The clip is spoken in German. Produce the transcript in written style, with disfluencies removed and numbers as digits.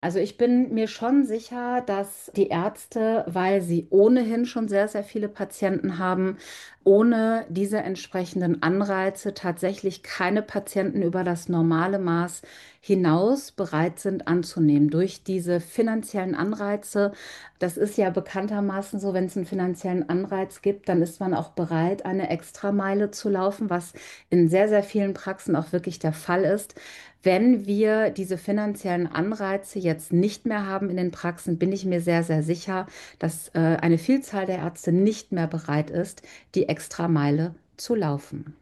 Also ich bin mir schon sicher, dass die Ärzte, weil sie ohnehin schon sehr, sehr viele Patienten haben, ohne diese entsprechenden Anreize tatsächlich keine Patienten über das normale Maß hinaus bereit sind anzunehmen. Durch diese finanziellen Anreize, das ist ja bekanntermaßen so, wenn es einen finanziellen Anreiz gibt, dann ist man auch bereit, eine Extrameile zu laufen, was in sehr, sehr vielen Praxen auch wirklich der Fall ist. Wenn wir diese finanziellen Anreize jetzt nicht mehr haben in den Praxen, bin ich mir sehr, sehr sicher, dass eine Vielzahl der Ärzte nicht mehr bereit ist, die Extrameile zu laufen.